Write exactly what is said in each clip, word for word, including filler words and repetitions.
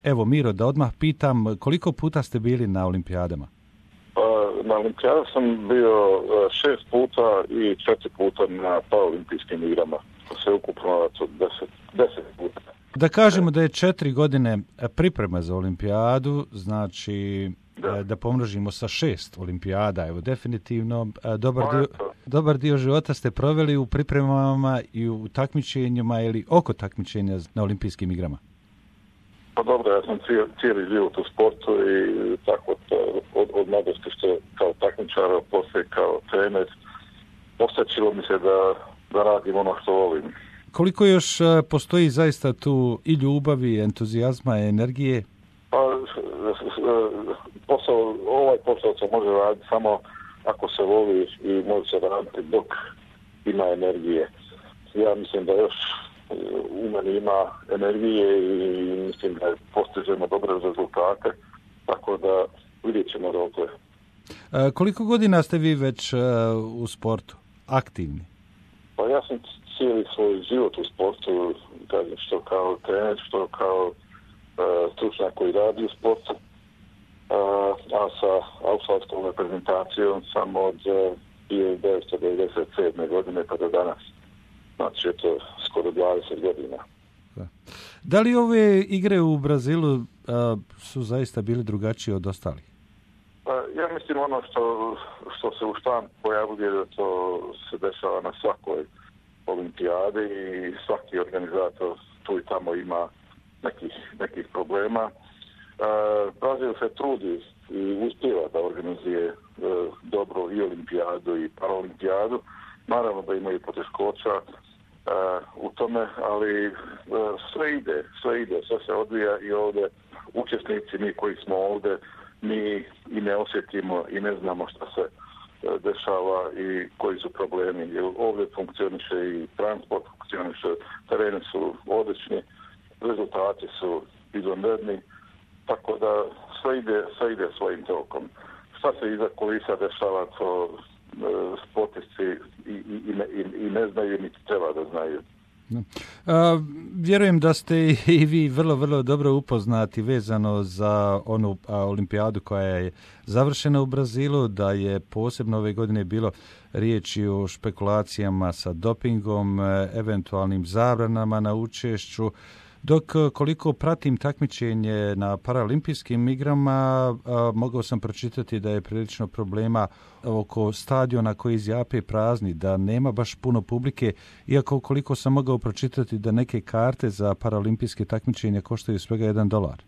Evo, Miro, da odmah pitam, koliko puta ste bili na olimpijadama? Pa, na olimpijadu sam bio šest puta i četiri puta na paraolimpijskim igrama. Sve ukupno deset, deset puta. Da kažemo da je četiri godine priprema za olimpijadu, znači da, da pomnožimo sa šest olimpijada, evo definitivno dobar dio, dobar dio života ste proveli u pripremama i u takmičenjima ili oko takmičenja na olimpijskim igrama. Pa dobro, ja sam cijeli, cijeli život u sportu i tako to, od, od mladosti što kao takmičar, poslije kao trener, osjećilo mi se da, da radim ono što volim. Koliko još postoji zaista tu i ljubavi, entuzijazma, energije? Pa, posao, ovaj posao se može raditi samo ako se voli i može se raditi dok ima energije. Ja mislim da još u meni ima energije i mislim da postižemo dobre rezultate, tako da vidjet ćemo dokle. Koliko godina ste vi već u sportu, aktivni? Pa ja sam cijeli svoj život u sportu, kažem, što kao trener, što kao uh, stručnjak koji radi u sportu, uh, a sa australskom reprezentacijom sam od uh, hiljadu devetsto devedeset sedme godine pa do danas. Znači, je to skoro dvadeset godina. Da. Da li ove igre u Brazilu uh, su zaista bili drugačije od ostalih? Pa, ja mislim ono što, što se u štampu pojavljuje da to se dešava na svakoj olimpijadi i svaki organizator tu i tamo ima nekih, nekih problema. Uh, Brazil se trudi i uspjeva da organizuje uh, dobro i olimpijadu i paraolimpijadu. Naravno da imaju poteškoća uh, u tome, ali uh, sve ide, sve ide, sve se odvija i ovdje učesnici, mi koji smo ovdje, mi i ne osjetimo i ne znamo što se uh, dešava i koji su problemi. Jer ovdje funkcioniše i transport, funkcioniše, tereni su odlični, rezultati su izvanredni, tako da sve ide, sve ide svojim tokom. Šta se iza kulisa dešava, to uh, sportisti i, i, i, i ne znaju, niti treba da znaju. A, vjerujem da ste i vi vrlo, vrlo dobro upoznati vezano za onu a, olimpijadu koja je završena u Brazilu, da je posebno ove godine bilo riječi o špekulacijama sa dopingom, eventualnim zabranama na učešću. Dok koliko pratim takmičenje na paraolimpijskim igrama, a, mogao sam pročitati da je prilično problema oko stadiona koji zjape prazni, da nema baš puno publike, iako koliko sam mogao pročitati da neke karte za paraolimpijske takmičenja koštaju svega jedan dolar.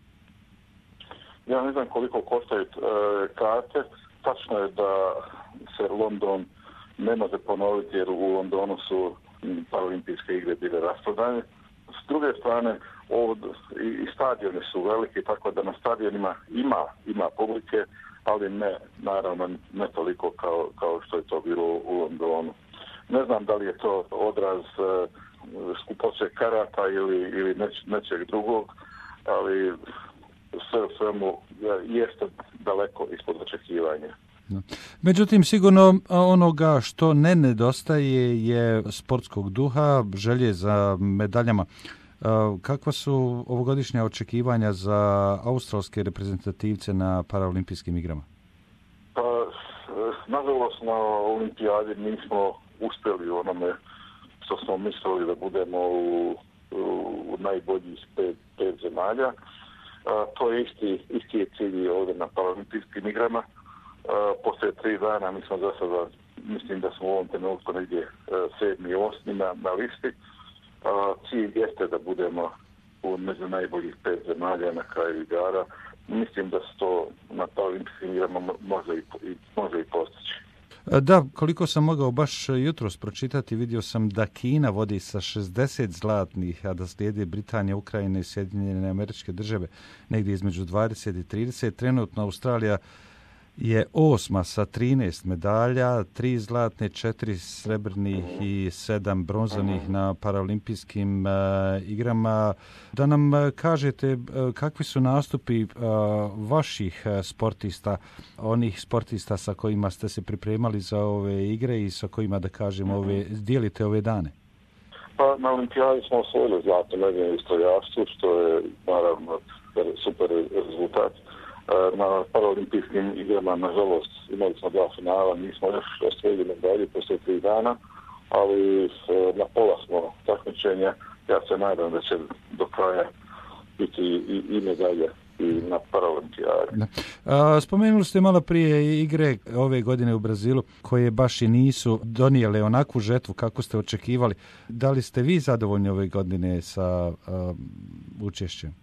Ja ne znam koliko koštaju e, karte. Tačno je da se London ne može ponoviti jer u Londonu su paraolimpijske igre bile rasprodane. S druge strane, ovdje, i, i stadioni su veliki, tako da na stadionima ima, ima publike, ali ne, naravno, ne toliko kao, kao što je to bilo u Londonu. Ne znam da li je to odraz uh, skupoće karata ili, ili neć, nečeg drugog, ali sve u svemu jeste daleko ispod očekivanja. Međutim, sigurno onoga što ne nedostaje je sportskog duha, želje za medaljama. Kakva su ovogodišnja očekivanja za australske reprezentativce na paraolimpijskim igrama? Pa, nažalost, na olimpijadi nismo uspjeli u onome što smo mislili da budemo u, u najboljih pet, pet zemalja. A, to je isti, isti je cilj ovdje na paraolimpijskim igrama. Uh, poslije tri dana mi smo za sada, mislim da smo u ovom trenutku negdje uh, sedmi i osmi na, na listi. Uh, cilj jeste da budemo u među najboljih pet zemalja na kraju igara. Mislim da se to na paraolimpijskim igrama može i, i, može i postići. Da, koliko sam mogao baš jutros pročitati, vidio sam da Kina vodi sa šezdeset zlatnih, a da slijede Britanija, Ukrajina i Sjedinjene Američke Države negdje između dvadeset i trideset. Trenutno Australija je osma sa trinaest medalja, tri zlatne, četiri srebrnih i sedam bronzanih na paraolimpijskim uh, igrama. Da nam uh, kažete uh, kakvi su nastupi uh, vaših uh, sportista, onih sportista sa kojima ste se pripremali za ove igre i sa kojima, da kažemo, ove, dijelite ove dane? Pa na olimpijadi smo osvojili zlatnu medalju u strojarstvu, što je naravno super, super rezultat. Na paraolimpijskim igrama, nažalost, imali smo dva finala, nismo još osvojili medalje poslije tri dana, ali na pola smo takmičenja. Ja se nadam da će do kraja biti i, i medalje i na paraolimpijadi. Spomenuli ste malo prije igre ove godine u Brazilu koje baš i nisu donijele onakvu žetvu kako ste očekivali. Da li ste vi zadovoljni ove godine sa uh, učešćem?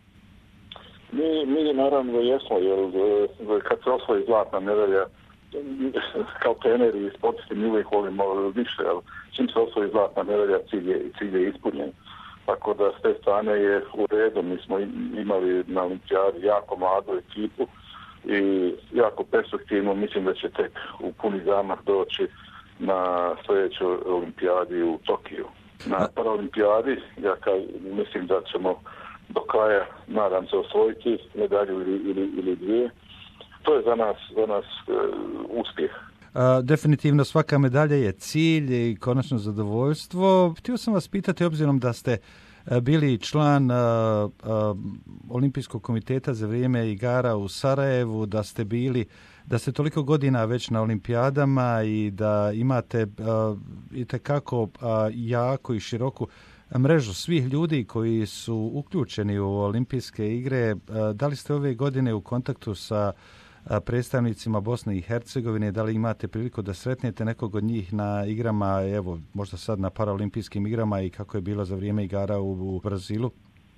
Mi, mi naravno jesmo, jer kad se osvoji zlatna medalja, kao treneri i sportisti mi uvijek volimo više, ali čim se osvoji zlatna medalja, cilj je, cilj je ispunjen. Tako da s te strane je u redu. Mi smo imali na olimpijadi jako mladu ekipu i jako perspektivno. Mislim da će tek u puni zamah doći na sljedećoj olimpijadi u Tokiju. Na paraolimpijadi ja kao, mislim da ćemo do kraja, nadam se, osvojiti medalju ili, ili, ili dvije. To je za nas, za nas uh, uspjeh. A, definitivno svaka medalja je cilj i konačno zadovoljstvo. Htio sam vas pitati, obzirom da ste bili član a, a, Olimpijskog komiteta za vrijeme igara u Sarajevu, da ste bili, da ste toliko godina već na olimpijadama i da imate a, itekako a, jako i široku mrežu svih ljudi koji su uključeni u olimpijske igre. A, da li ste ove godine u kontaktu sa predstavnicima Bosne i Hercegovine, da li imate priliku da sretnete nekog od njih na igrama, evo, možda sad na paraolimpijskim igrama i kako je bilo za vrijeme igara u, u Brazilu?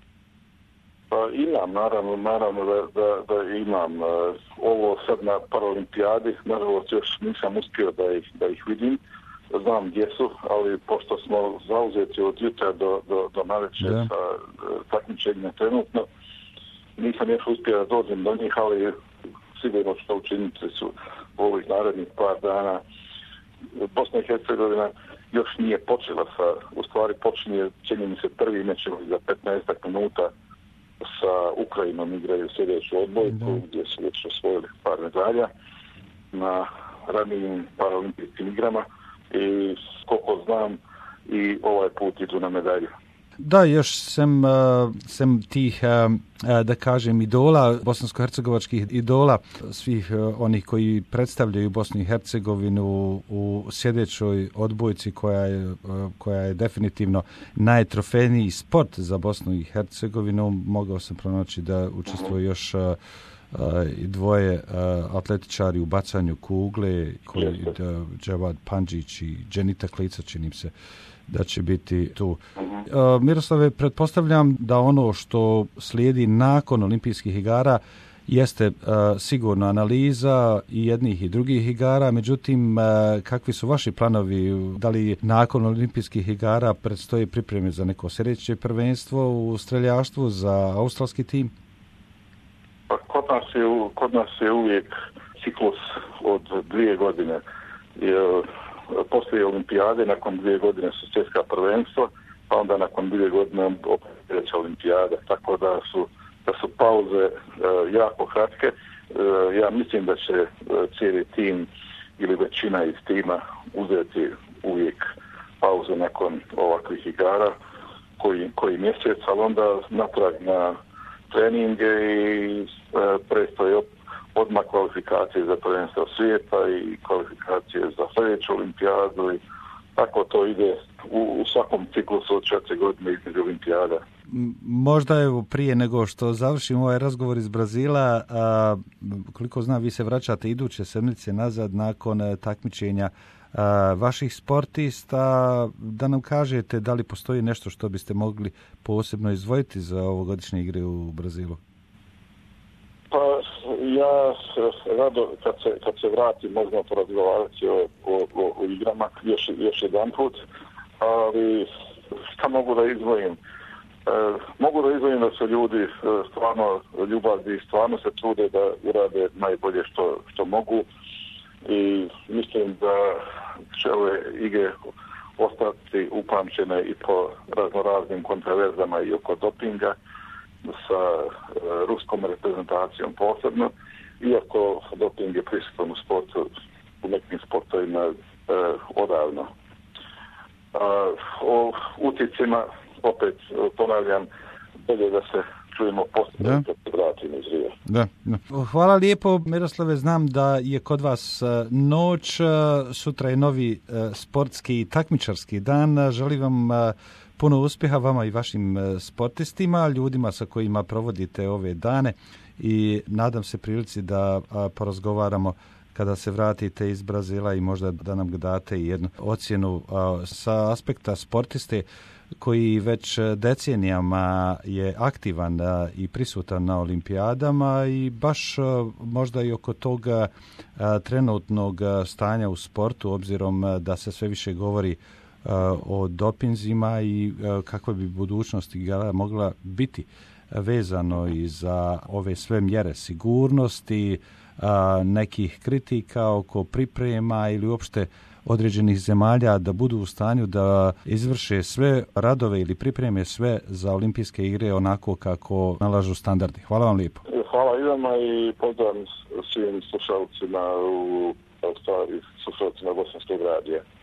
Pa imam, naravno, naravno da, da, da imam. Ovo sad na paraolimpijadi, nažalost još nisam uspio da ih, da ih vidim. Znam gdje su, ali pošto smo zauzeti od jutra do, do, do navečer sa takmičenjima trenutno, nisam još uspio da dođem do njih, ali sigurno što učiniti su u ovih narednih par dana. Bosna i Hercegovina još nije počela sa, u stvari počinje, čini mi se, prvi mečevi za petnaest minuta sa Ukrajinom igraju sljedeću odbojku, mm-hmm. gdje su već osvojili par medalja na ranijim paraolimpijskim igrama i koliko znam i ovaj put idu na medalju. Da, još sem, sem tih, da kažem, idola, bosansko-hercegovačkih idola, svih onih koji predstavljaju Bosnu i Hercegovinu u sljedećoj odbojci koja je, koja je definitivno najtrofejniji sport za Bosnu i Hercegovinu, mogao sam pronaći da učestvuje još i dvoje atletičari u bacanju kugle, koji Džavad Pandžić i Dženita Klica, činim se da će biti tu. Uh, Miroslave, pretpostavljam da ono što slijedi nakon olimpijskih igara jeste uh, sigurno analiza i jednih i drugih igara, međutim, uh, kakvi su vaši planovi? Da li nakon olimpijskih igara predstoje pripreme za neko sljedeće prvenstvo u streljaštvu za australski tim? Pa kod nas je, kod nas je uvijek ciklus od dvije godine. Je, poslije olimpijade, nakon dvije godine su svjetska prvenstva, pa onda nakon dvije godine opet sljedeća olimpijada, tako da su, da su pauze e, jako kratke. E, ja mislim da će e, cijeli tim ili većina iz tima uzeti uvijek pauzu nakon ovakvih igara koji, koji mjesec, ali onda natrag na treninge i e, prestoje opet odmah kvalifikacije za prvenstvo svijeta i kvalifikacije za sljedeću olimpijadu i tako to ide u, u svakom ciklusu od četiri godine između olimpijada. Možda evo prije nego što završimo ovaj razgovor iz Brazila, a, koliko znam vi se vraćate iduće sedmice nazad nakon a, takmičenja a, vaših sportista, da nam kažete da li postoji nešto što biste mogli posebno izdvojiti za ovogodišnje igre u Brazilu? Pa ja rado kad se, kad se vrati možemo porazgovarati o, o, o, o igrama još, još jedan put, ali šta mogu da izdvojim? E, mogu da izdvojim da su ljudi stvarno ljubavi, stvarno se trude da urade najbolje što, što mogu i mislim da će ove igre ostati upamćene i po raznoraznim kontroverzama i oko dopinga sa e, ruskom reprezentacijom posebno, iako doping je prisutan u sportu, u nekim sportovima e, odavno. A, o uticima, opet ponavljam, bolje da se čujemo poslije kad se vratimo iz Rio. Da, da. Hvala lijepo, Miroslave, znam da je kod vas noć, sutra je novi sportski i takmičarski dan. Želim vam puno uspjeha vama i vašim sportistima, ljudima sa kojima provodite ove dane i nadam se prilici da porazgovaramo kada se vratite iz Brazila i možda da nam date jednu ocjenu sa aspekta sportiste koji već decenijama je aktivan i prisutan na olimpijadama i baš možda i oko toga trenutnog stanja u sportu, obzirom da se sve više govori o dopinzima i kakva bi budućnost igara mogla biti vezano i za ove sve mjere sigurnosti, nekih kritika oko priprema ili uopšte određenih zemalja da budu u stanju da izvrše sve radove ili pripreme sve za olimpijske igre onako kako nalažu standardi. Hvala vam lijepo. Hvala i vama i pozdrav svim slušalcima u Australiji, slušalcima Bosanskog radija.